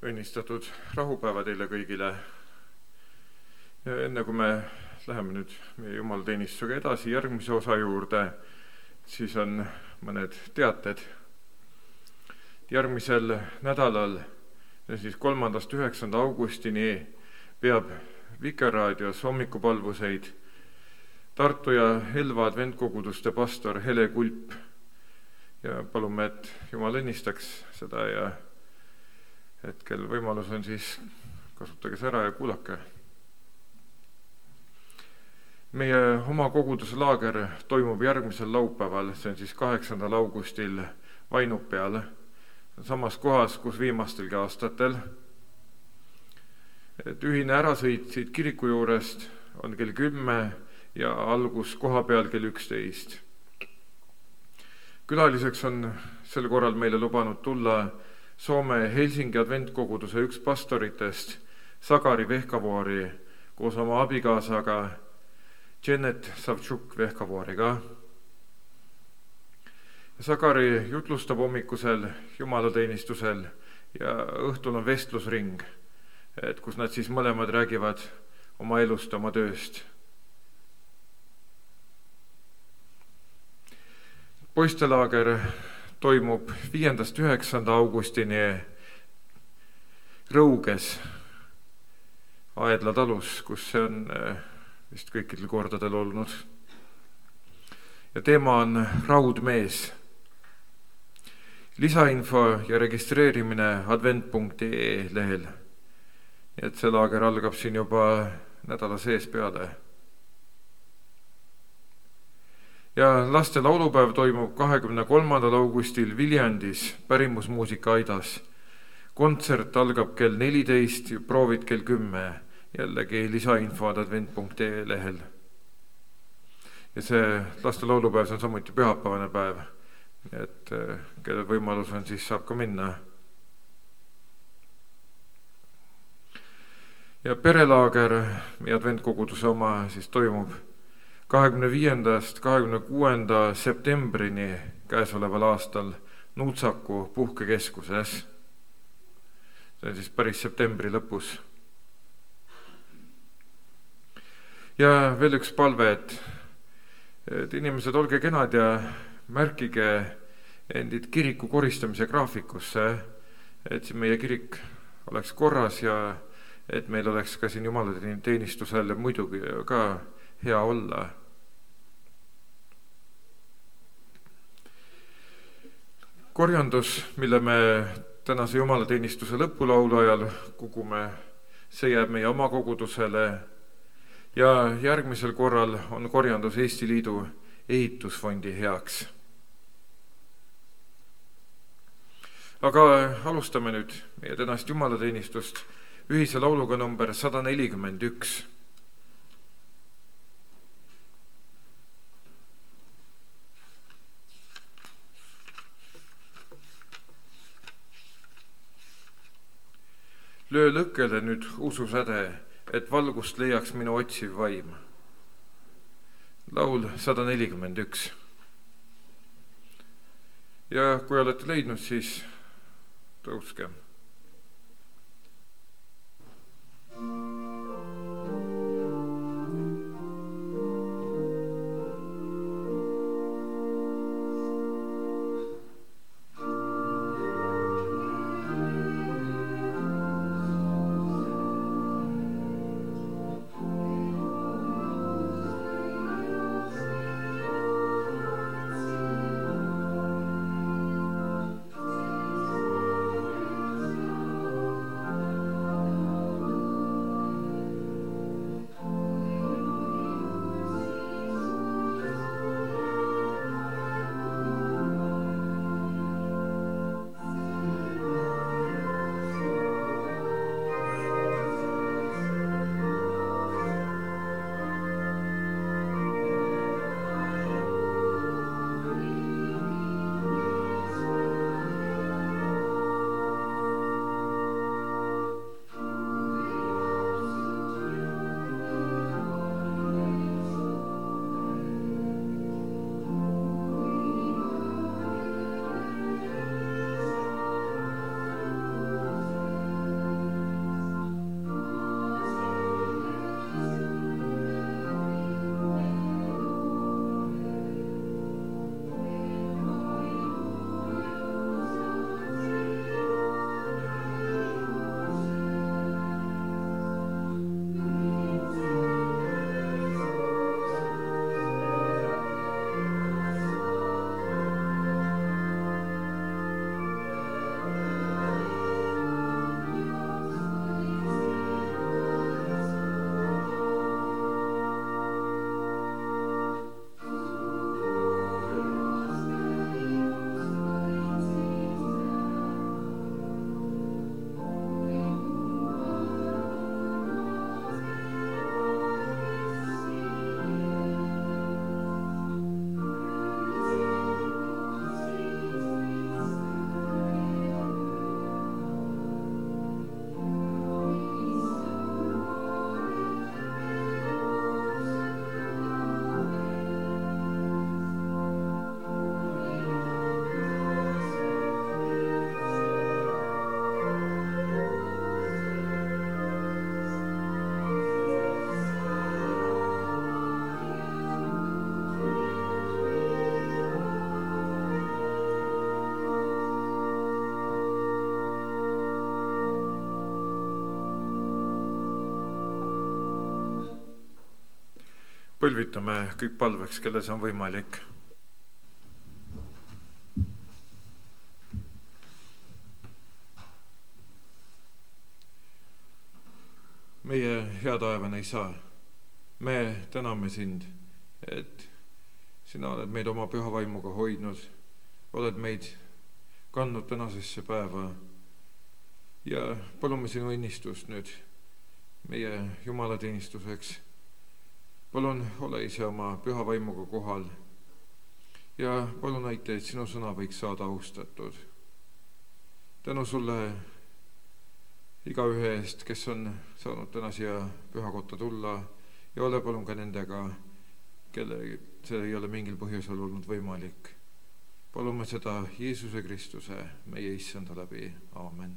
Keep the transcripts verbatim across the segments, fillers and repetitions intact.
Õnnistatud rahupäeva teile kõigile. Ja enne kui me läheme nüüd meie jumalateenistusega edasi järgmise osa juurde, siis on mõned teated. Järgmisel nädalal, siis kolmandast üheksanda augustini peab Vikerraadios hommikupalvuseid Tartu ja Elva adventkoguduste pastor Hele Kulp. Ja palume, et Jumal õnnistaks seda ja hetkel võimalus on, siis kasutage see ära ja kuulake. Meie oma koguduse laager toimub järgmisel laupäeval, see on siis kaheksandal augustil Vainupeal, samas kohas, kus viimastelgi aastatel. Et ühine ärasõit siit kiriku juurest on kell kümme ja algus koha peal kell üksteist. Külaliseks on sel korral meile lubanud tulla Soome Helsingi adventkoguduse üks pastoritest, Sakari Vehkavoori, koos oma abikaasaga Janet Savchuk-Vehkavooriga. Sakari jutlustab hommikusel jumalateenistusel ja õhtul on vestlusring, et kus nad siis mõlemad räägivad oma elust, oma tööst. Poistelaager toimub viiendast üheksanda augustini Rõuges Aedla talus, kus see on vist kõikidel kordadel olnud. Ja teema on raudmees. Lisainfo ja registreerimine advent punkt ee lehel. Nii et see laager algab siin juba nädala sees peale. Ja laste laulupäev toimub kahekümne kolmandal augustil Viljandis pärimusmuusika aidas. Kontsert algab kell neliteist, proovid kell kümme, jällegi lisainfo advent punkt ee lehel. Ja see laste laulupäev on samuti pühapäevane päev, et kellel võimalus on, siis saab ka minna. Ja perelaager, meie adventkoguduse oma, siis toimub kahekümne viiendast kahekümne kuuenda septembrini käesoleval aastal Nuutsaku puhkekeskuses. See on siis päris septembri lõpus. Ja veel üks palve, et, et inimesed olge kenad ja märkige endid kiriku koristamise graafikusse, et siin meie kirik oleks korras ja et meil oleks ka siin jumalateenistusel muidugi ka hea olla. Korjandus, mille me tänase jumalateenistuse lõpulaulu ajal kogume, see jääb meie oma kogudusele ja järgmisel korral on korjandus Eesti Liidu ehitusfondi heaks. Aga alustame nüüd meie tänast jumalateenistust ühise lauluga number sada nelikümmend üks. Löö lõkkele nüüd ususäde, et valgust leiaks minu otsiv vaim. Laul sada nelikümmend üks. Ja kui olete leidnud, siis tõuske. Thank you. Põlvitame kõik palveks, kelle see on võimalik. Meie hea taevane Isa, me täname sind, et sina oled meid oma püha vaimuga hoidnud, oled meid kandnud tänasesse päeva ja palume sinu õnnistust nüüd meie jumalateenistuseks. Palun ole ise oma püha vaimuga kohal ja palun aita, et sinu sõna võiks saada austatud. Tänu sulle igaühe eest, kes on saanud täna siia pühakotta tulla ja ole palun ka nendega, kelle see ei ole mingil põhjusel olnud võimalik. Palume seda Jeesuse Kristuse, meie issanda läbi. Aamen.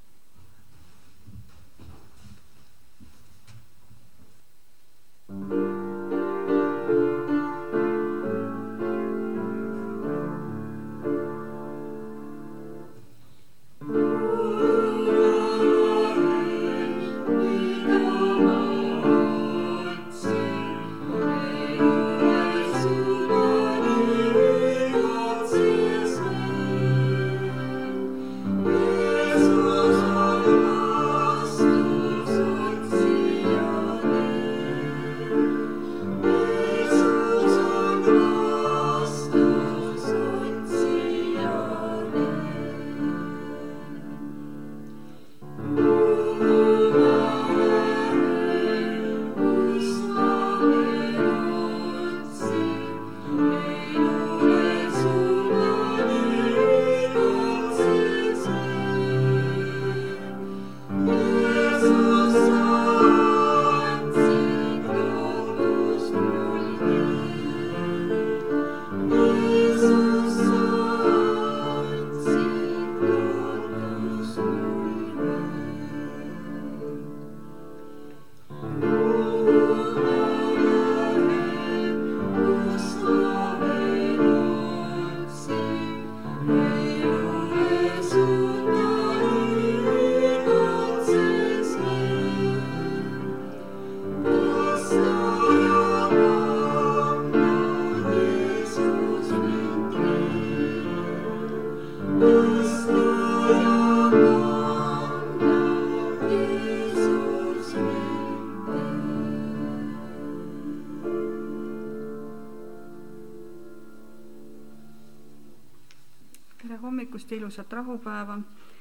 Ilusat rahupäeva.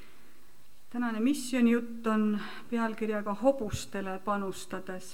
Tänane missiooni jutt on pealkirjaga Hobustele panustades.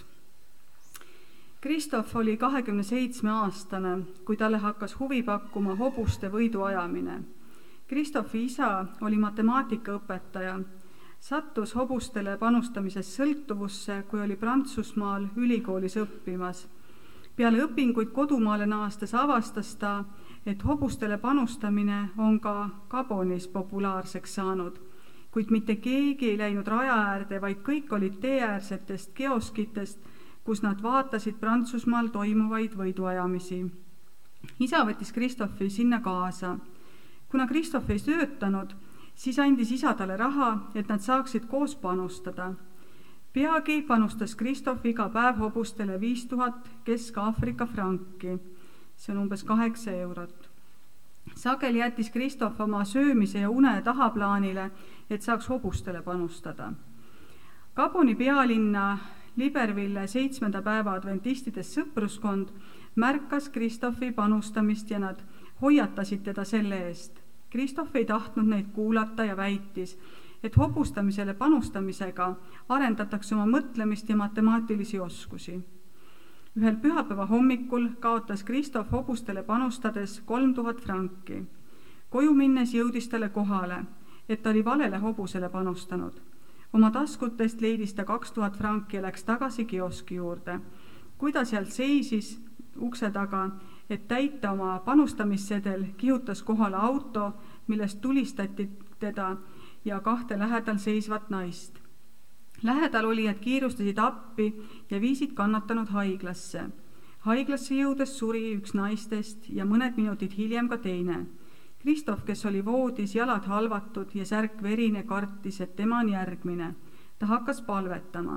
Kristof oli kahekümne seitsme aastane, kui talle hakkas huvi pakkuma hobuste võiduajamine. Kristofi isa oli matemaatikaõpetaja, sattus hobustele panustamisest sõltuvusse, kui oli Prantsusmaal ülikoolis õppimas. Peale õpinguid kodumaale naastes avastas ta, et hobustele panustamine on ka Gabonis populaarseks saanud, kuid mitte keegi ei läinud raja äärde, vaid kõik olid teeäärsetest kioskitest, kus nad vaatasid Prantsusmaal toimuvaid võiduajamisi. Isa võttis Kristofi sinna kaasa. Kuna Kristof ei töötanud, siis andis isa talle raha, et nad saaksid koos panustada. Peagi panustas Kristof iga päev hobustele viis tuhat Kesk-Aafrika franki. See on umbes kaheksa eurot. Sageli jättis Kristof oma söömise ja une tahaplaanile, et saaks hobustele panustada. Gaboni pealinna Libreville seitsmenda päeva adventistidest sõpruskond märkas Kristofi panustamist ja nad hoiatasid teda selle eest. Kristof ei tahtnud neid kuulata ja väitis, et hobustamisele panustamisega arendatakse oma mõtlemist ja matemaatilisi oskusi. Ühel pühapäeva hommikul kaotas Kristof hobustele panustades kolm tuhat franki. Koju minnes jõudis talle kohale, et ta oli valele hobusele panustanud. Oma taskutest leidis ta kaks tuhat franki ja läks tagasi kioski juurde. Kui ta sealt seisis ukse taga, et täita oma panustamissedel, kihutas kohale auto, millest tulistati teda ja kahte lähedal seisvat naist. Lähedal olijad kiirustasid appi ja viisid kannatanud haiglasse. Haiglasse jõudes suri üks naistest ja mõned minutid hiljem ka teine. Kristof, kes oli voodis, jalad halvatud ja särk verine, kartis, et tema on järgmine. Ta hakkas palvetama.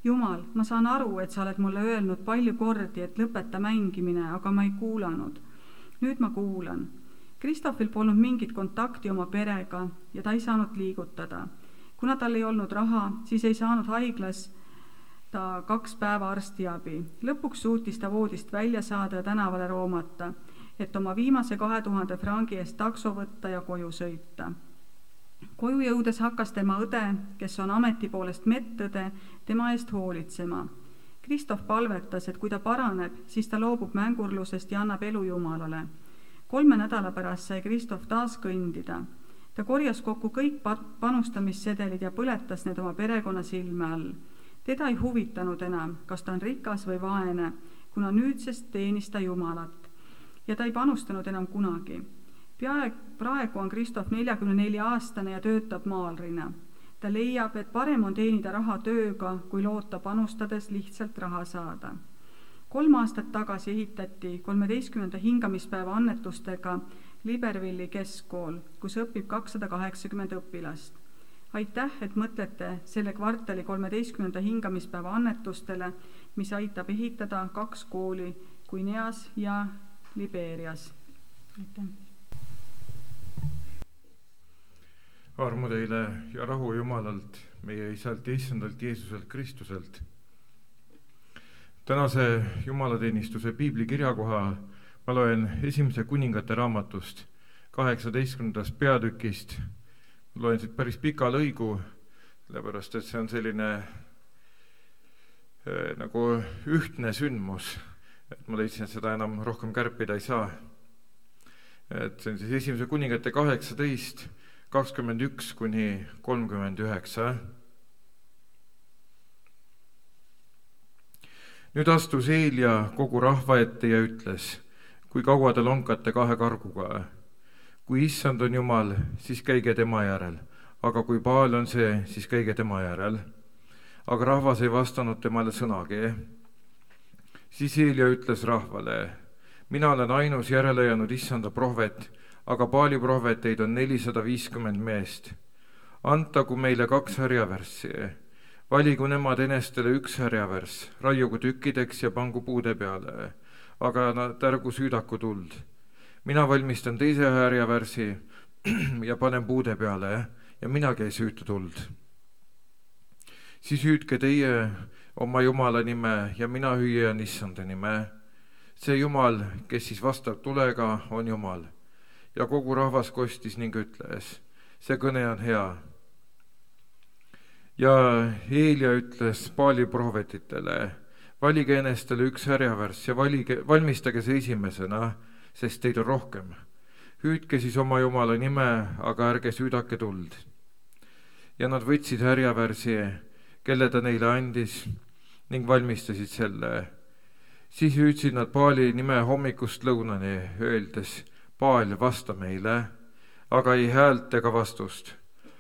Jumal, ma saan aru, et sa oled mulle öelnud palju kordi, et lõpeta mängimine, aga ma ei kuulanud. Nüüd ma kuulan. Kristofil polnud mingit kontakti oma perega ja ta ei saanud liigutada. Kuna tal ei olnud raha, siis ei saanud haiglas ta kaks päeva arstiabi. Lõpuks suutis ta voodist välja saada ja tänavale roomata, et oma viimase kahe tuhande frangi eest takso võtta ja koju sõita. Koju jõudes hakkas tema õde, kes on ameti poolest medõde, tema eest hoolitsema. Kristof palvetas, et kui ta paraneb, siis ta loobub mängurlusest ja annab elu Jumalale. Kolme nädala pärast sai Kristof taas kõndida. Ta korjas kokku kõik panustamissedelid ja põletas need oma perekonna silme all. Teda ei huvitanud enam, kas ta on rikas või vaene, kuna nüüdsest teenis ta Jumalat. Ja ta ei panustanud enam kunagi. Peaeg, praegu on Kristof neljakümne nelja aastane ja töötab maalrina. Ta leiab, et parem on teenida raha tööga, kui loota panustades lihtsalt raha saada. Kolm aastat tagasi ehitati kolmeteistkümnenda hingamispäeva annetustega Libervilli keskkool, kus õpib kakssada kaheksakümmend õpilast. Aitäh, et mõtlete selle kvartali kolmeteistkümnenda hingamispäeva annetustele, mis aitab ehitada kaks kooli Guineas ja Liberias. Aitäh. Armu teile ja rahu Jumalalt, meie Isalt ja Issandalt Jeesuselt Kristuselt. Tänase jumalateenistuse piibli kirjakoha ma loen esimese kuningate raamatust kaheksateistkümnendast peatükist. Ma loen siit päris pika lõigu, sellepärast et see on selline eh, nagu ühtne sündmus, et ma leidsin, et seda enam rohkem kärpida ei saa. Et see on siis esimese kuningate kaheksateist, kakskümmend üks kuni kolmkümmend üheksa. Nüüd astus Eelia kogu rahva ette ja ütles, kui kaua te lonkate kahe karguga. Kui Issand on Jumal, siis käige tema järel, aga kui Baal on see, siis käige tema järel. Aga rahvas ei vastanud temale sõnagi. Siis Eelia ütles rahvale, mina olen ainus järele jäänud Issanda prohvet, aga Baali prohveteid on nelisada viiskümmend meest. Antagu meile kaks härjavärssi. Valigu nemad enestele üks härjavärss, raiugu tükkideks ja pangu puude peale, aga nad ärgu süüdaku tuld. Mina valmistan teise härjavärsi ja panen puude peale ja minagi ei süüta tuld. Siis hüüdke teie oma Jumala nime ja mina hüüan Issanda nime. See Jumal, kes siis vastab tulega, on Jumal. Ja kogu rahvas kostis ning ütles, see kõne on hea. Ja Eelia ütles Baali prohvetitele, valige enestele üks härjavärss ja valige, valmistage see esimesena, sest teid on rohkem. Hüüdke siis oma Jumala nime, aga ärge süüdake tuld. Ja nad võtsid härjavärsi, kelle ta neile andis, ning valmistasid selle. Siis hüüdsid nad Baali nime hommikust lõunani, öeldes, Baal, vasta meile, aga ei häält ega vastust.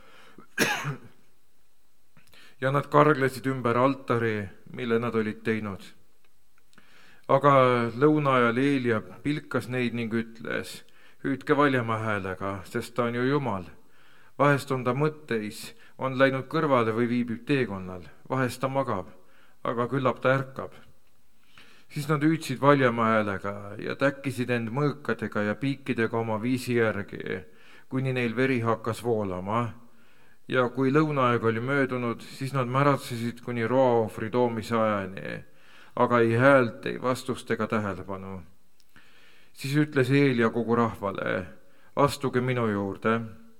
Ja nad karglesid ümber altari, mille nad olid teinud. Aga lõuna ajal Eelia pilkas neid ning ütles, hüüdke valjema häälega, sest ta on ju Jumal. Vahest on ta mõtteis, on läinud kõrvale või viibib teekonnal. Vahest ta magab, aga küllap ta ärkab. Siis nad hüüdsid valjema häälega ja täkkisid end mõõkadega ja piikidega oma viisi järgi, kuni neil veri hakkas voolama. Ja kui lõunaaeg oli möödunud, siis nad märatsesid kuni roaohvri toomise ajani, aga ei häält, ei vastust ega tähelepanu. Siis ütles Eelia kogu rahvale, astuge minu juurde.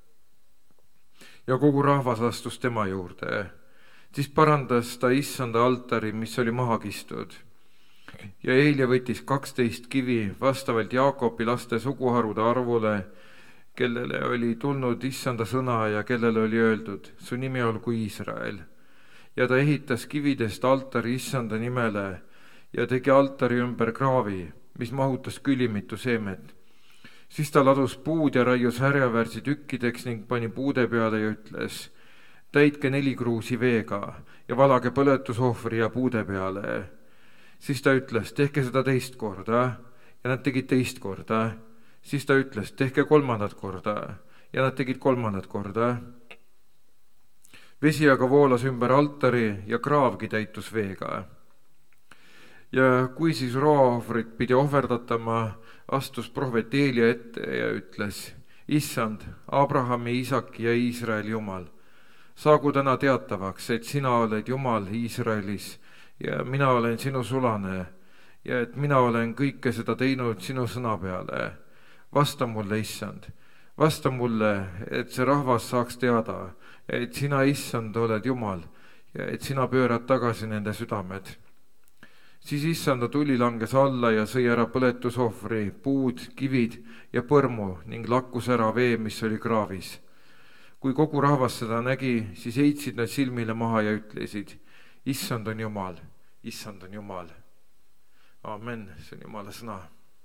Ja kogu rahvas astus tema juurde. Siis parandas ta Issanda altari, mis oli maha kistud. Ja Eelia võttis kaksteist kivi vastavalt Jaakobi laste suguharude arvule, kellele oli tulnud Issanda sõna ja kellele oli öeldud, su nimi olgu Iisrael. Ja ta ehitas kividest altari Issanda nimele ja tegi altari ümber kraavi, mis mahutas külimitu seemet. Siis ta ladus puud ja raius härjavärsi tükkideks ning pani puude peale ja ütles, täitke neli kruusi veega ja valage põletusohvri ja puude peale. Siis ta ütles, tehke seda teist korda ja nad tegid teist korda. Siis ta ütles, tehke kolmandat korda ja nad tegid kolmandat korda. Vesi aga voolas ümber altari ja kraavgi täitus veega. Ja kui siis roaohvrit pidi ohverdatama, astus prohvet Eelia ette ja ütles: Issand, Abrahami, Iisaki ja Iisraeli Jumal, saagu täna teatavaks, et sina oled Jumal Iisraelis ja mina olen sinu sulane ja et mina olen kõike seda teinud sinu sõna peale. Vasta mulle, Issand, vasta mulle, et see rahvas saaks teada, et sina, Issand, oled Jumal ja et sina pöörad tagasi nende südamed. Siis Issanda tuli langes alla ja sõi ära põletusohvri, puud, kivid ja põrmu ning lakkus ära vee, mis oli kraavis. Kui kogu rahvas seda nägi, siis heitsid nad silmile maha ja ütlesid: Issand on Jumal, Issand on Jumal. Amen, see on Jumala sõna.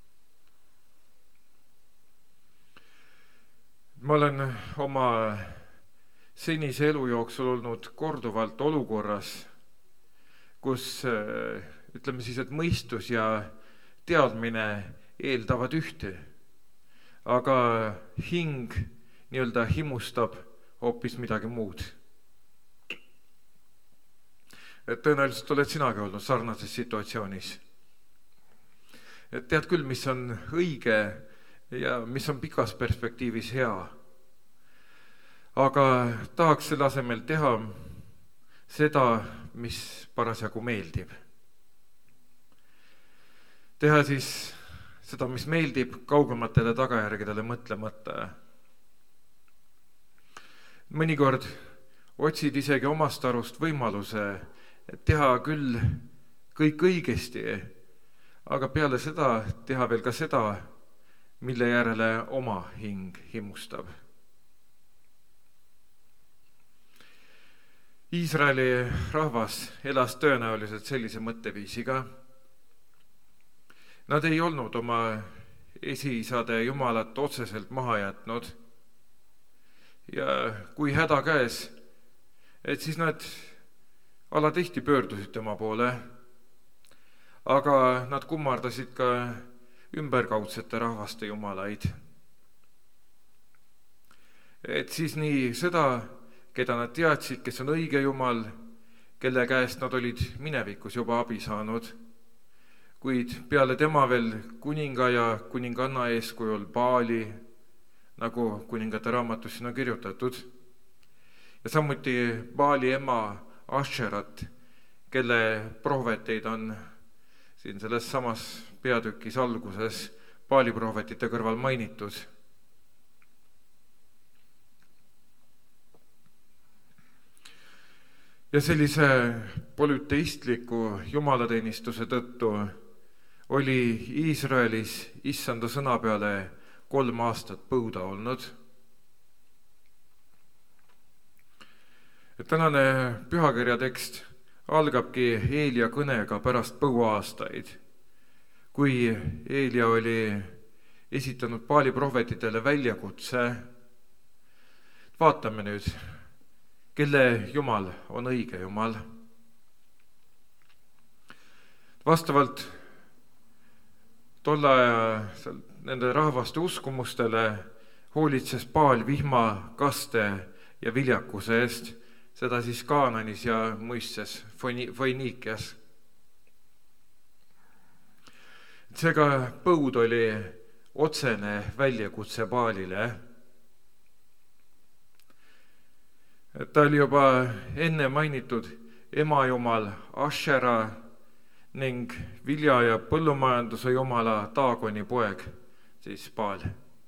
Ma olen oma senise elu jooksul olnud korduvalt olukorras, kus ütleme siis, et mõistus ja teadmine eeldavad ühte, aga hing nii-öelda himustab hoopis midagi muud. Et tõenäoliselt oled sinagi olnud sarnases situatsioonis. Et tead küll, mis on õige ja mis on pikas perspektiivis hea, aga tahaks selle asemel teha seda, mis parasjagu meeldib. Teha siis seda, mis meeldib, kaugematele tagajärgedele mõtlemata. Mõnikord otsid isegi omast arust võimaluse teha küll kõik õigesti, aga peale seda teha veel ka seda, mille järele oma hing himustab. Iisraeli rahvas elas tõenäoliselt sellise mõtteviisiga. Nad ei olnud oma esiisade Jumalat otseselt maha jätnud ja kui häda käes, et siis nad alatihti pöördusid tema poole, aga nad kummardasid ka ümberkaudsete rahvaste jumalaid. Et siis nii seda, keda nad teadsid, kes on õige Jumal, kelle käest nad olid minevikus juba abi saanud, kuid peale tema veel kuninga ja kuninganna eeskujul Baali, nagu kuningate raamatus siin on kirjutatud, ja samuti Baali ema Asherat, kelle prohveteid on siin selles samas peatükis alguses Baali prohvetite kõrval mainitud. Ja sellise polüteistliku jumalateenistuse tõttu oli Iisraelis issanda sõna peale kolm aastat põuda olnud. Tänane pühakirja tekst algabki Eelia kõnega pärast põuaaastaid, kui Eelia oli esitanud Baali prohvetitele väljakutse. Vaatame nüüd, kelle Jumal on õige Jumal. Vastavalt tolle aja nende rahvaste uskumustele hoolitses Baal vihma, kaste ja viljakuse eest, seda siis Kaananis ja muistes Foiniikias. Seega põud oli otsene väljakutse Baalile. Ta oli juba enne mainitud emajumal Ashera ning vilja- ja põllumajanduse jumala Daagoni poeg, siis Baal.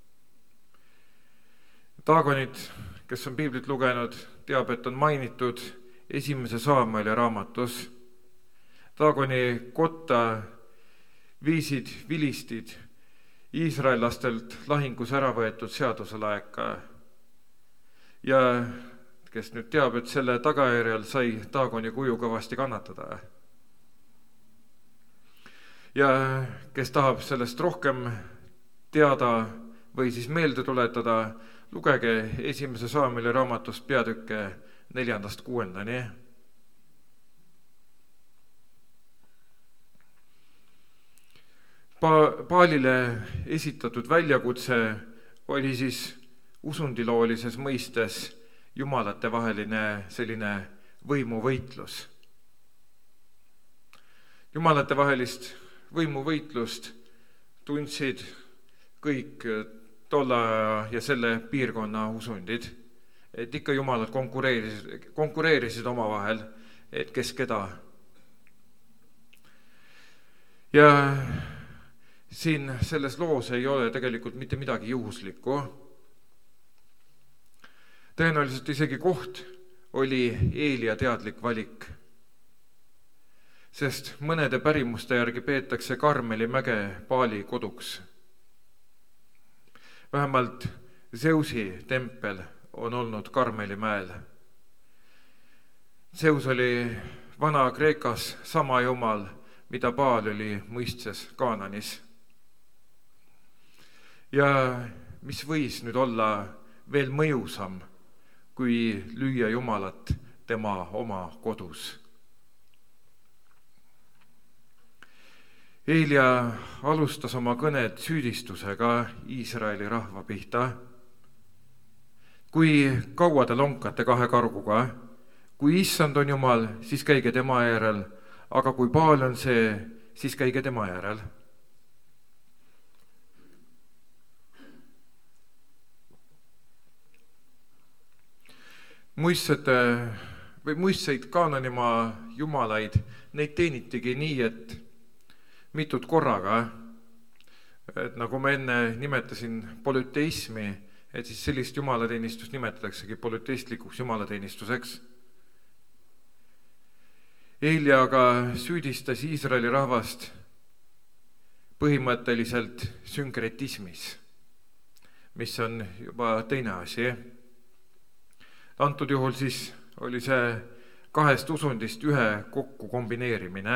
Daagonit, kes on piiblit lugenud, teab, et on mainitud esimese Saamueli raamatus. Daagoni kotta viisid vilistid iisraellastelt lahingus ära võetud seaduselaeka. Ja kes nüüd teab, et selle tagajärjel sai Daagoni kuju kõvasti kannatada. Ja kes tahab sellest rohkem teada või siis meelde tuletada, lugege esimese Saamueli raamatust peatükke neljandast kuuendani. Baalile esitatud väljakutse oli siis usundiloolises mõistes jumalate vaheline selline võimuvõitlus. Jumalate vahelist võimuvõitlust tundsid kõik tolle ja selle piirkonna usundid, et ikka jumalad konkureerisid, konkureerisid omavahel, et kes keda. Ja siin selles loos ei ole tegelikult mitte midagi juhuslikku. Tõenäoliselt isegi koht oli Eelia teadlik valik, sest mõnede pärimuste järgi peetakse Karmeli mäge Paali koduks. Vähemalt Zeusi tempel on olnud Karmeli mäel. Zeus oli Vana-Kreekas sama jumal, mida Paal oli mõistes Kaananis. Ja mis võis nüüd olla veel mõjusam, kui lüüa jumalat tema oma kodus. Eelia alustas oma kõned süüdistusega Iisraeli rahva pihta. Kui kaua te lonkate kahe karguga? Kui issand on jumal, siis käige tema järel, aga kui Paal on see, siis käige tema järel. Muistsete või muistseid Kaananimaa jumalaid, neid teenitigi nii, et mitut korraga, et nagu ma enne nimetasin polüteismi, et siis sellist jumalateenistust nimetataksegi polüteistlikuks jumalateenistuseks. Eelia aga süüdistas Iisraeli rahvast põhimõtteliselt sünkretismis, mis on juba teine asi. Antud juhul siis oli see kahest usundist ühe kokku kombineerimine.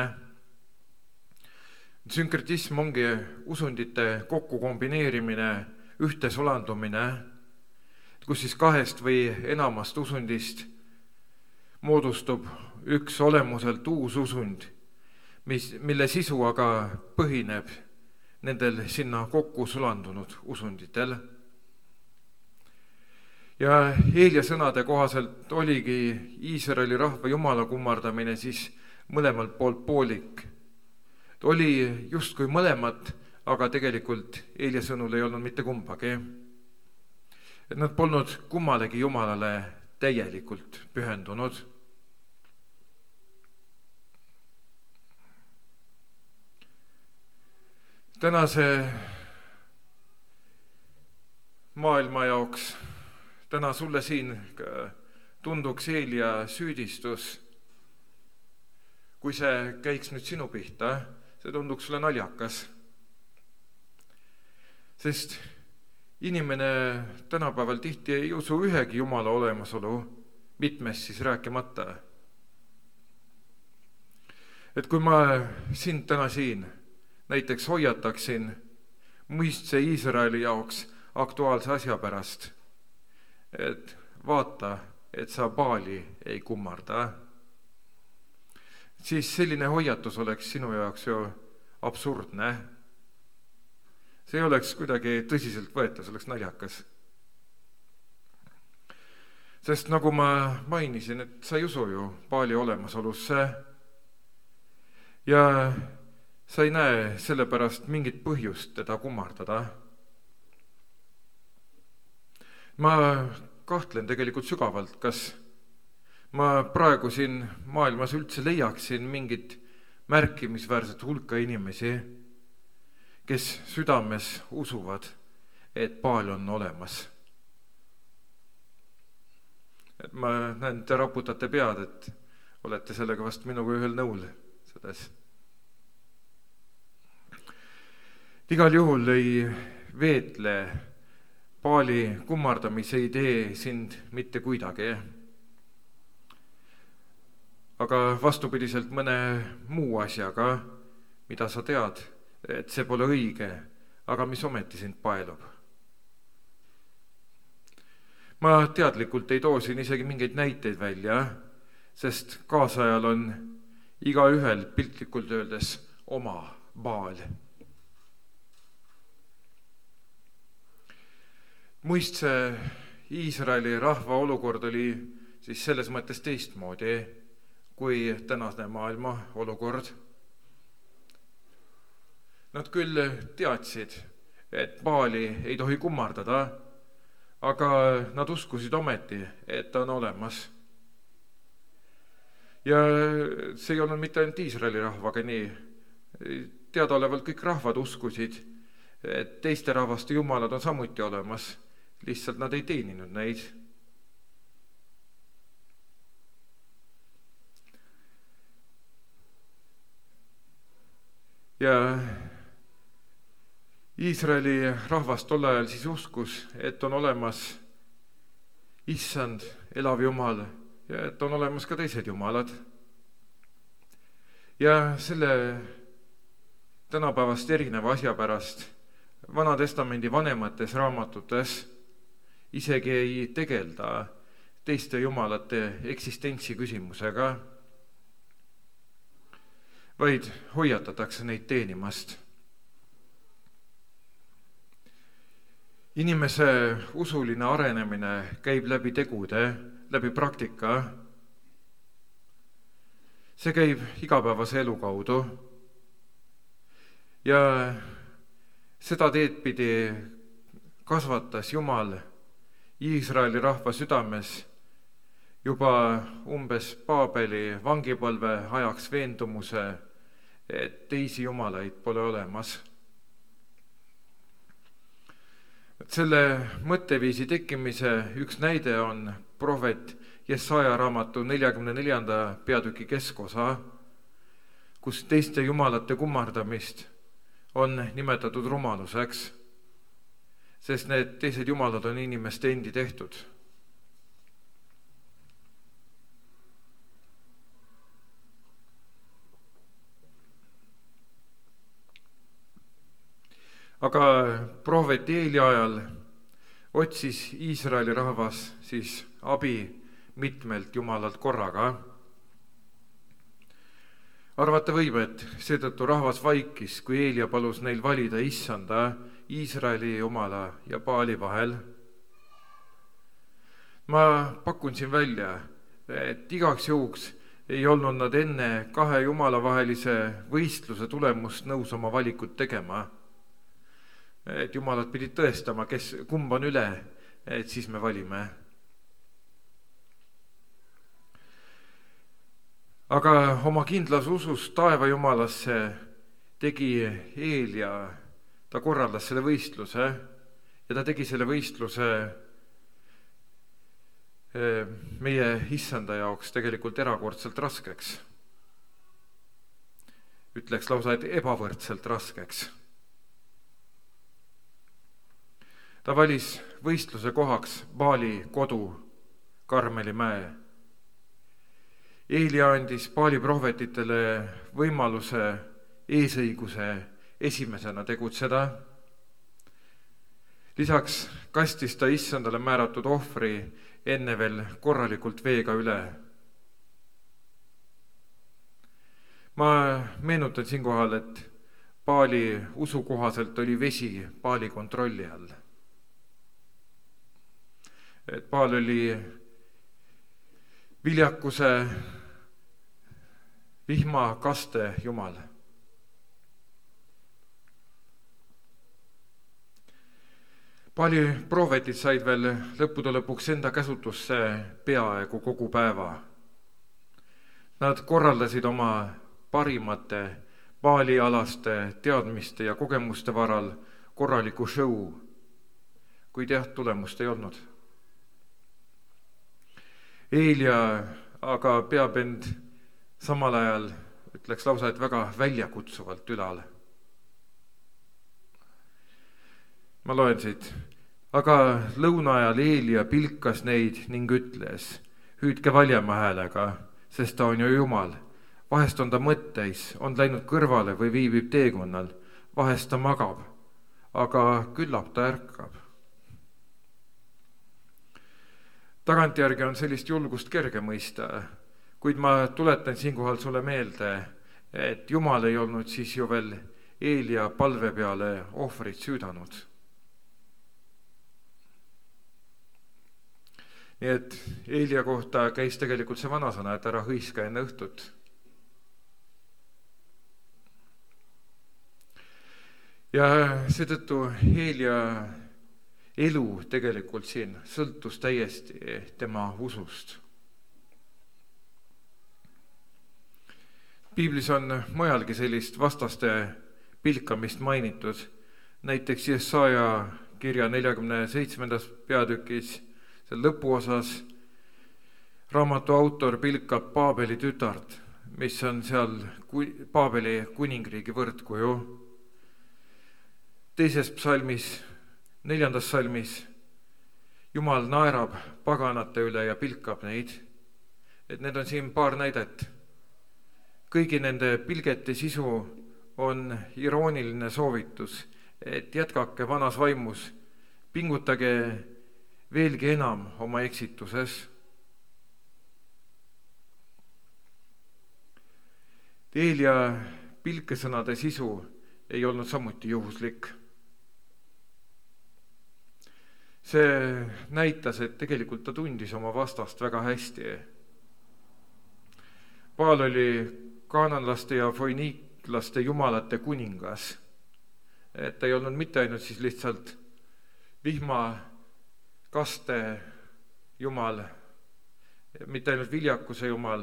Sünkretism ongi usundite kokku kombineerimine, ühte solandumine, kus siis kahest või enamast usundist moodustub üks olemuselt uus usund, mis, mille sisu aga põhineb nendel sinna kokku sulandunud usunditel. Ja Eelia sõnade kohaselt oligi Iisraeli rahva jumala kummardamine siis mõlemalt poolt poolik. Oli justkui mõlemat, aga tegelikult Eelia sõnul ei olnud mitte kumbagi. Et nad polnud kummalegi jumalale täielikult pühendunud. Tänase maailma jaoks, täna sulle siin tunduks Eelia süüdistus, kui see käiks nüüd sinu pihta, see tunduks sulle naljakas. Sest inimene tänapäeval tihti ei usu ühegi jumala olemasolu, mitmest siis rääkimata. Et kui ma sind täna siin näiteks hoiataksin mõistse Iisraeli jaoks aktuaalse asja pärast, et vaata, et sa Paali ei kummarda, siis selline hoiatus oleks sinu jaoks ju absurdne. See ei oleks kuidagi tõsiselt võetav, see oleks naljakas. Sest nagu ma mainisin, et sa ei usu ju Paali olemasolusse ja sa ei näe sellepärast mingit põhjust teda kummardada. Ma kahtlen tegelikult sügavalt, kas ma praegu siin maailmas üldse leiaksin mingit märkimisväärset hulka inimesi, kes südames usuvad, et Paal on olemas. Et ma näen, te raputate pead, et olete sellega vast minuga ühel nõul selles. Igal juhul ei veetle Paali kummardamise idee sind mitte kuidagi. Aga vastupidiselt mõne muu asjaga, mida sa tead, et see pole õige, aga mis ometi sind paelub. Ma teadlikult ei too siin isegi mingeid näiteid välja, sest kaasajal on igaühel piltlikult öeldes oma Paal. Muistse Iisraeli rahva olukord oli siis selles mõttes teistmoodi kui tänase maailma olukord. Nad küll teadsid, et Baali ei tohi kummardada, aga nad uskusid ometi, et ta on olemas. Ja see ei olnud mitte ainult Iisraeli rahvaga nii. Teadaolevalt kõik rahvad uskusid, et teiste rahvaste jumalad on samuti olemas, lihtsalt nad ei teeninud neid. Ja Iisraeli rahvas tol ajal siis uskus, et on olemas issand, elav jumal ja et on olemas ka teised jumalad. Ja selle tänapäevast erineva asja pärast Vana Testamendi vanemates raamatutes isegi ei tegelda teiste jumalate eksistentsi küsimusega, vaid hoiatatakse neid teenimast. Inimese usuline arenemine käib läbi tegude, läbi praktika. See käib igapäevase elu kaudu. Ja seda teed pidi kasvatas Jumal Iisraeli rahva südames juba umbes Paabeli vangipõlve ajaks veendumuse, et teisi jumalaid pole olemas. Selle mõtteviisi tekkimise üks näide on prohvet Jesaja raamatu neljakümne neljanda peatüki keskosa, kus teiste jumalate kummardamist on nimetatud rumaluseks, sest need teised jumalad on inimeste endi tehtud. Aga prohvet Eeli ajal otsis Iisraeli rahvas siis abi mitmelt jumalalt korraga. Arvata võib, et seetõttu rahvas vaikis, kui Eelia palus neil valida issanda, Iisraeli jumala ja Baali vahel. Ma pakun siin välja, et igaks juhuks ei olnud nad enne kahe jumala vahelise võistluse tulemust nõus oma valikut tegema. Et jumalad pidid tõestama, kes kumb on üle, et siis me valime. Aga oma kindlas usus taeva jumalasse tegi Eelia, ta korraldas selle võistluse ja ta tegi selle võistluse meie issanda jaoks tegelikult erakordselt raskeks. Ütleks lausa, et ebavõrdselt raskeks. Ta valis võistluse kohaks Baali kodu Karmeli mäe. Eelia andis Baali prohvetitele võimaluse eesõiguse esimesena tegutseda. Lisaks kastis ta issandale määratud ohvri enne veel korralikult veega üle. Ma meenutan siinkohal, et Baali usu kohaselt oli vesi Baali kontrolli all. Et Baal oli viljakuse, vihma, kaste jumal. Baali prohvetid said veel lõppude lõpuks enda käsutusse peaaegu kogu päeva. Nad korraldasid oma parimate Baali-alaste teadmiste ja kogemuste varal korraliku show, kuid jah, tulemust ei olnud. Eelia aga peab end samal ajal, ütleks lausa, et väga väljakutsuvalt ülal. Ma loen siit. Aga lõuna ajal Eelia pilkas neid ning ütles, hüüdke valjema häälega, sest ta on ju Jumal. Vahest on ta mõtteis, on läinud kõrvale või viibib teekonnal. Vahest ta magab, aga küllap ta ärkab. Tagantjärgi on sellist julgust kerge mõista, kuid ma tuletan siinkohal sulle meelde, et Jumal ei olnud siis ju veel Eelia palve peale ohvrit süüdanud. nii et Eelia kohta käis tegelikult see vanasõna, et ära hõiska enne õhtut. Ja seetõttu Eelia elu tegelikult siin sõltus täiesti tema usust. Piiblis on mujalgi sellist vastaste pilkamist mainitud, näiteks Jesaja kirja neljakümne seitsmendas peatükis, seal lõpuosas raamatu autor pilkab Paabeli tütart, mis on seal Paabeli kuningriigi võrdkuju. Teises psalmis, neljandas psalmis, Jumal naerab paganate üle ja pilkab neid. Et need on siin paar näidet. Kõigi nende pilgete sisu on irooniline soovitus, et jätkake vanas vaimus, pingutage veelgi enam oma eksituses. Eelia pilkesõnade sisu ei olnud samuti juhuslik. See näitas, et tegelikult ta tundis oma vastast väga hästi. Paal oli kaananlaste ja foiniiklaste jumalate kuningas. Et ta ei olnud mitte ainult siis lihtsalt vihma kaste jumal, mitte ainult viljakuse jumal,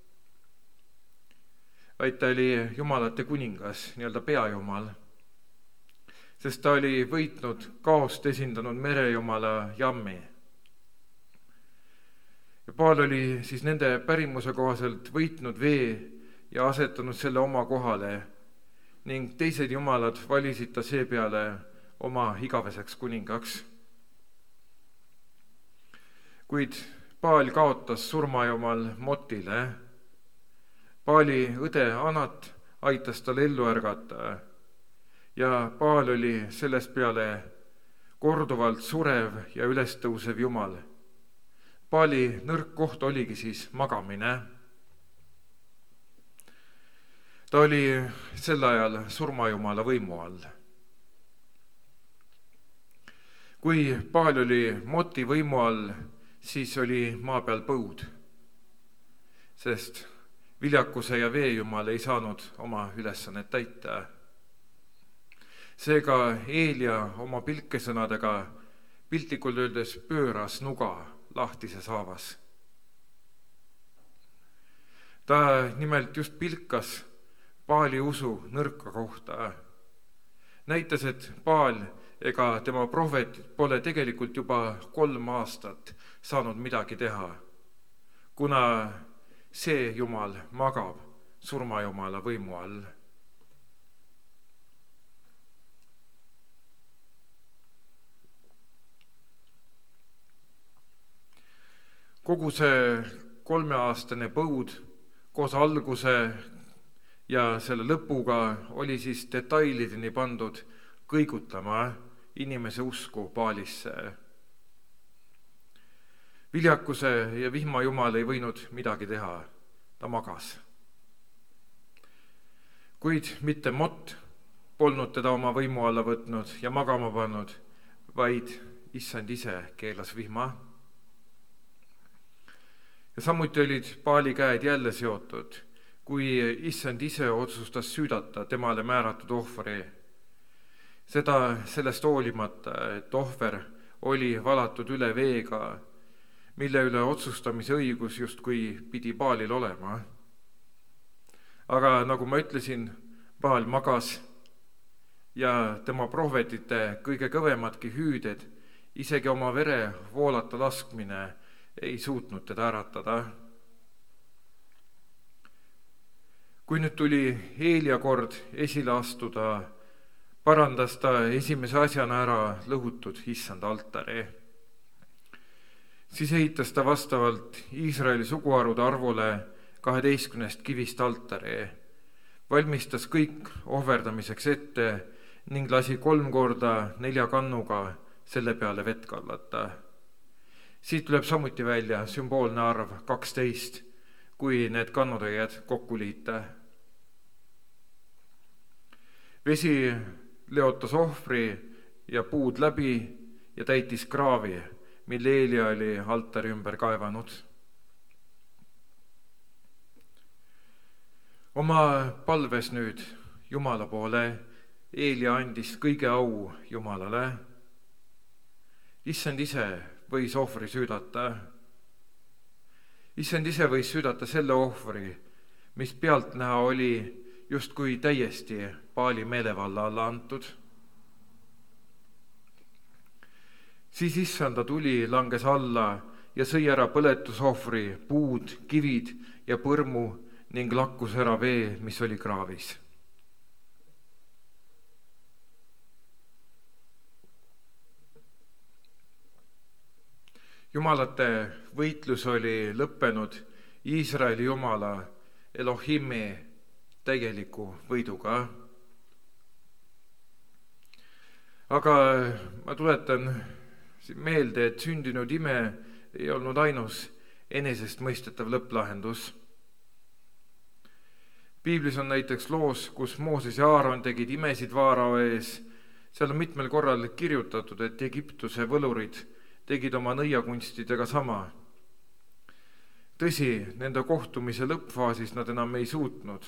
vaid ta oli jumalate kuningas, nii-öelda peajumal, sest ta oli võitnud kaost esindanud merejumala Jammi. Ja Paal oli siis nende pärimuse kohaselt võitnud vee ja asetanud selle oma kohale ning teised jumalad valisid ta seepeale oma igaveseks kuningaks. Kuid Paal kaotas surmajumal Motile. Paali õde Anat aitas tal ellu ärgata ja Paal oli sellest peale korduvalt surev ja ülestõusev jumal. Paali nõrk koht oligi siis magamine. Ta oli sel ajal surmajumala võimu all. Kui Paal oli Moti võimu all, siis oli maa peal põud, sest viljakuse ja veejumal ei saanud oma ülesannet täita. Seega Eelia oma pilkesõnadega piltlikult öeldes pööras nuga lahtises haavas. Ta nimelt just pilkas Paali usu nõrka kohta. Näitas, et Paal ega tema prohvet pole tegelikult juba kolm aastat saanud midagi teha, kuna see jumal magab surmajumala võimu all. Kogu see kolmeaastane põud koos alguse ja selle lõpuga oli siis detailideni pandud kõigutama inimese usku Paalisse. Viljakuse ja vihma jumal ei võinud midagi teha, ta magas. Kuid mitte Mott polnud teda oma võimu alla võtnud ja magama pannud, vaid issand ise keelas vihma. Ja samuti olid Paali käed jälle seotud, kui issand ise otsustas süüdata temale määratud ohvri. Seda sellest hoolimata, et ohver oli valatud üle veega, mille üle otsustamise õigus justkui pidi Paalil olema. Aga nagu ma ütlesin, Paal magas ja tema prohvetite kõige kõvemadki hüüded, isegi oma vere voolata laskmine ei suutnud teda äratada. Kui nüüd tuli Eelia kord esile astuda, parandas ta esimese asjana ära lõhutud issanda altari. Siis ehitas ta vastavalt Iisraeli suguharude arvule kaheteistkümnest kivist altari, valmistas kõik ohverdamiseks ette ning lasi kolm korda nelja kannuga selle peale vett kallata. Siit tuleb samuti välja sümboolne arv kaksteist, kui need kannutäied kokku liita. Vesi leotas ohvri ja puud läbi ja täitis kraavi, mille Eelia oli altari ümber kaevanud. Oma palves nüüd Jumala poole Eelia andis kõige au Jumalale. Issand ise võis ohvri süüdata. Issand ise võis süüdata selle ohvri, mis pealtnäha oli justkui täiesti Paali meelevalla alla antud. Siis issanda tuli langes alla ja sõi ära põletusohvri, puud, kivid ja põrmu ning lakkus ära vee, mis oli kraavis. Jumalate võitlus oli lõppenud Iisraeli Jumala Elohimi täieliku võiduga. Aga ma tuletan meelde, et sündinud ime ei olnud ainus enesestmõistetav lõpplahendus. Piiblis on näiteks loos, kus Mooses ja Aaron tegid imesid Vaarao ees. Seal on mitmel korral kirjutatud, et Egiptuse võlurid tegid oma nõiakunstidega sama. Tõsi, nende kohtumise lõppfaasis nad enam ei suutnud.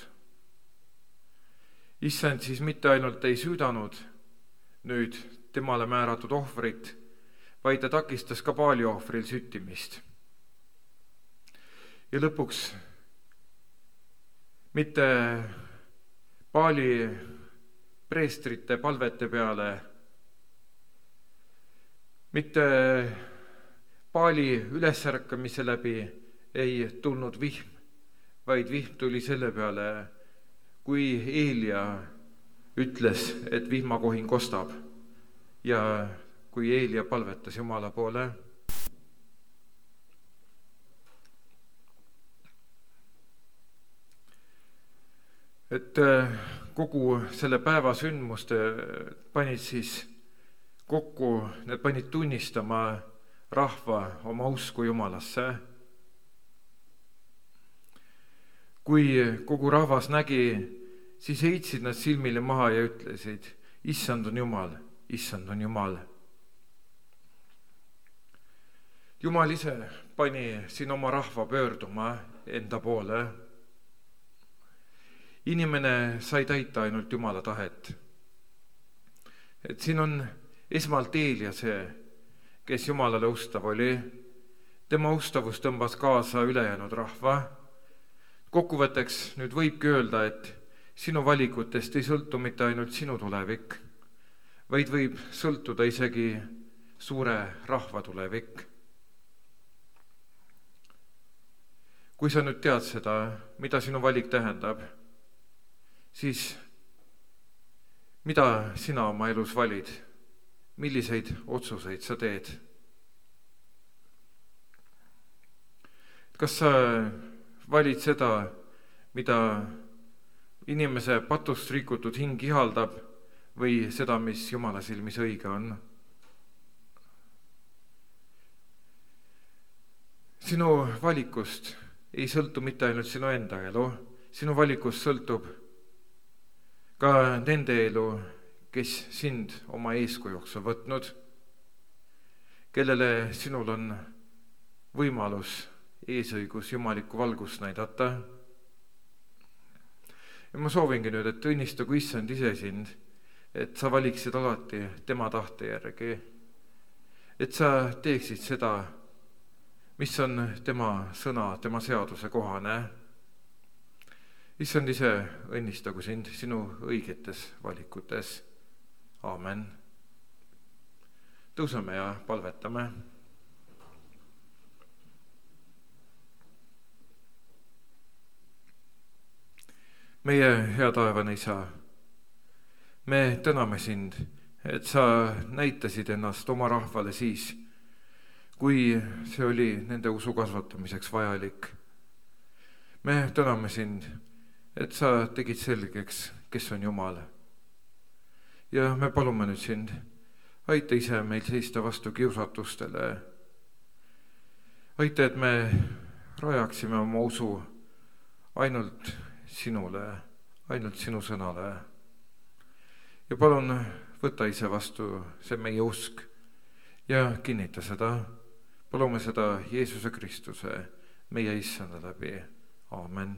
Issand siis mitte ainult ei süüdanud nüüd temale määratud ohvrit, vaid ta takistas ka Paali ohvril süttimist. Ja lõpuks mitte Paali preestrite palvete peale, mitte Paali ülesärkamise läbi ei tulnud vihm, vaid vihm tuli selle peale, kui Eelia ütles, et vihmakohin kostab ja kui Eelia palvetas Jumala poole. Et kogu selle päeva sündmuste panid siis kokku, need panid tunnistama rahva oma usku Jumalasse. Kui kogu rahvas nägi, siis heitsid nad silmile maha ja ütlesid, issand on Jumal, issand on Jumal. Jumal ise pani siin oma rahva pöörduma enda poole. Inimene sai täita ainult Jumala tahet. Et siin on esmalt Eelia see, kes Jumalale ustav oli. Tema ustavus tõmbas kaasa ülejäänud rahva. Kokkuvõtteks nüüd võibki öelda, et sinu valikutest ei sõltu mitte ainult sinu tulevik, vaid võib sõltuda isegi suure rahva tulevik. Kui sa nüüd tead seda, mida sinu valik tähendab, siis mida sina oma elus valid? Milliseid otsuseid sa teed? Kas sa valid seda, mida inimese patust rikutud hing ihaldab või seda, mis Jumala silmis õige on? Sinu valikust ei sõltu mitte ainult sinu enda elu, sinu valikust sõltub ka nende elu, kes sind oma eeskujuks on võtnud, kellele sinul on võimalus eesõigus jumalikku valgust näidata. Ja ma soovingi nüüd, et õnnistagu issand ise sind, et sa valiksid alati tema tahte järgi, et sa teeksid seda, mis on tema sõna, tema seaduse kohane. Issand ise õnnistagu sind sinu õigetes valikutes. Aamen. Tõuseme ja palvetame. Meie hea taevane isa, me täname sind, et sa näitasid ennast oma rahvale siis, kui see oli nende usu kasvatamiseks vajalik. Me täname sind, et sa tegid selgeks, kes on Jumal. Ja me palume nüüd sind, aita ise meil seista vastu kiusatustele. Aita, et me rajaksime oma usu ainult sinule, ainult sinu sõnale. Ja palun võta ise vastu see meie usk ja kinnita seda. palume seda Jeesuse Kristuse, meie issanda läbi. Aamen.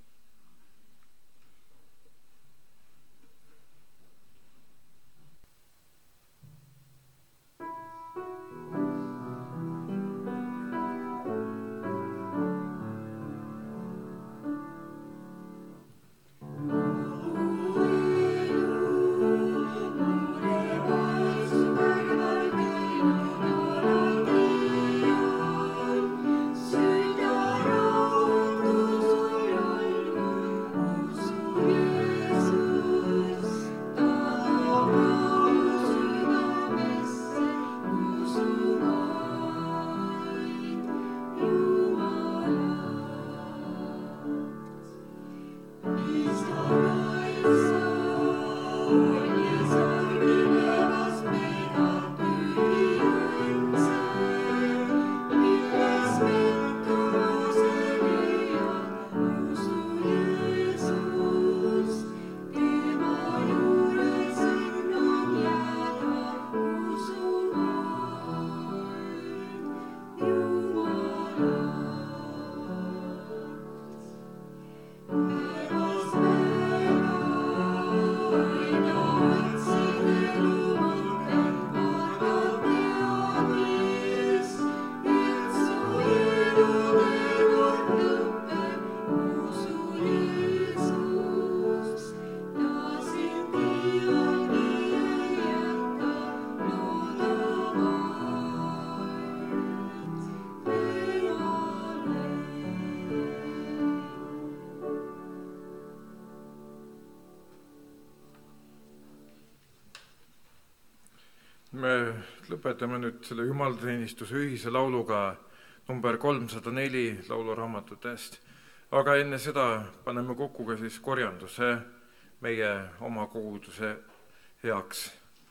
Me lõpetame nüüd selle jumalateenistuse ühise lauluga number kolmsada neli lauluraamatutest, aga enne seda paneme kokku ka siis korjanduse meie oma koguduse heaks.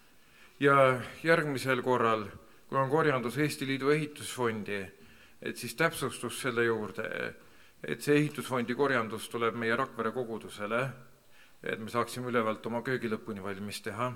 Ja järgmisel korral, kui on korjandus Eesti Liidu ehitusfondi, et siis täpsustus selle juurde, et see ehitusfondi korjandus tuleb meie Rakvere kogudusele, et me saaksime ülevalt oma köögi lõpuni valmis teha.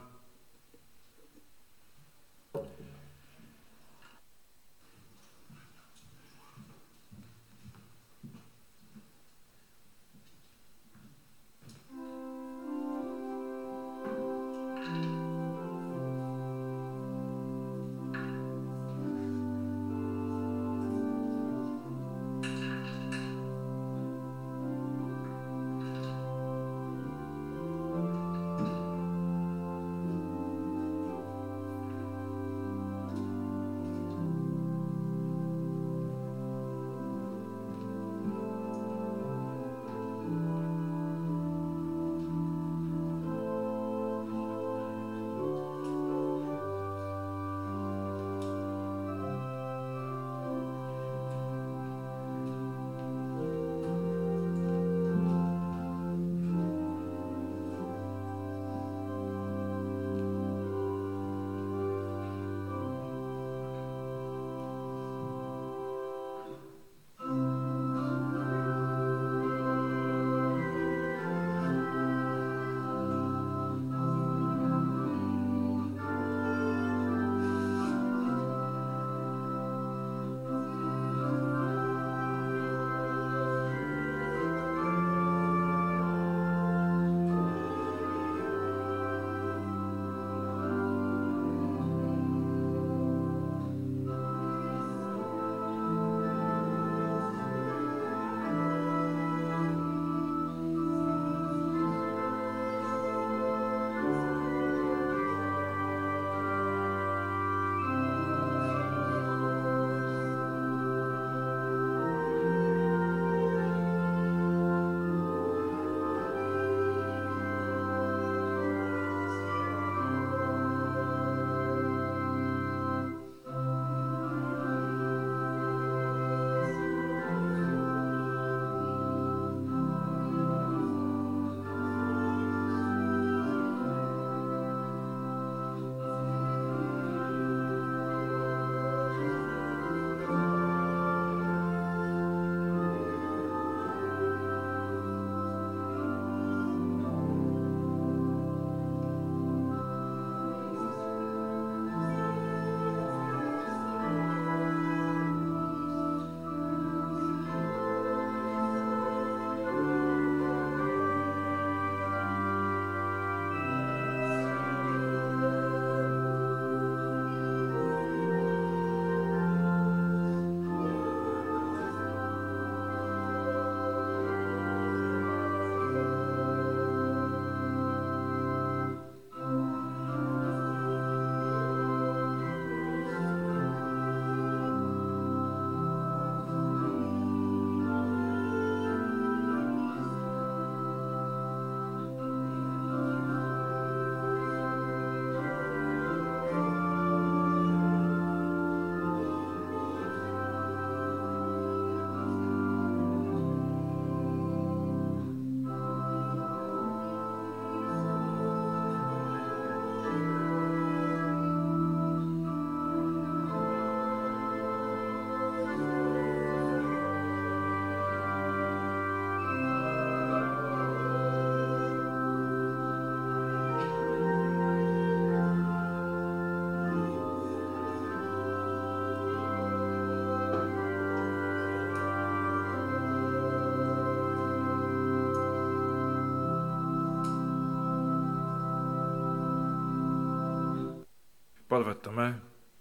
palvetame.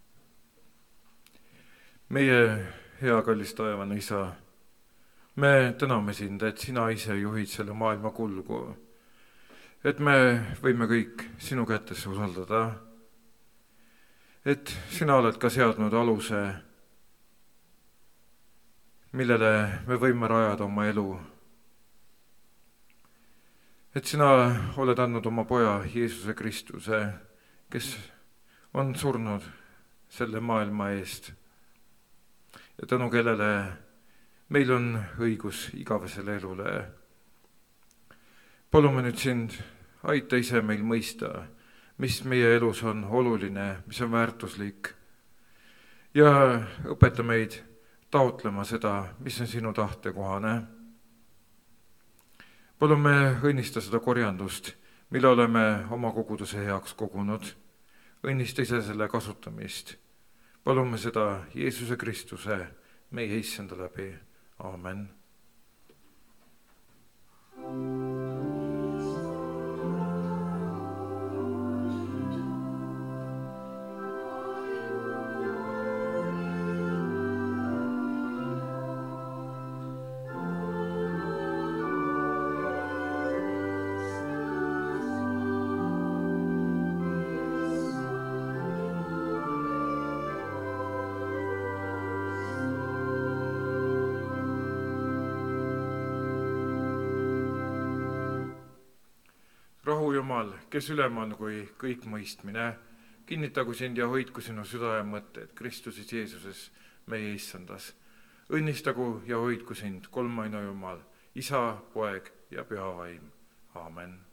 meie hea kallis taevane Isa, me täname sind, et sina ise juhid selle maailma kulgu, et me võime kõik sinu kätesse usaldada, et sina oled ka seadnud aluse, millele me võime rajada oma elu. Et sina oled andnud oma poja Jeesuse Kristuse, kes on surnud selle maailma eest ja tänu kellele meil on õigus igavesele elule. Palume nüüd sind, aita ise meil mõista, mis meie elus on oluline, mis on väärtuslik ja õpeta meid taotlema seda, mis on sinu tahtekohane. Palume õnnista seda korjandust, mille oleme oma koguduse heaks kogunud. Õnnista ise selle kasutamist. Palume seda Jeesuse Kristuse, meie issanda läbi. Aamen. Rahu Jumal, kes ülemal kui kõik mõistmine, kinnitagu sind ja hoidku sinu süda ja mõtted Kristuses Jeesuses, meie issandas. Õnnistagu ja hoidku sind kolmaina Jumal, Isa, Poeg ja Püha Vaim. Aamen.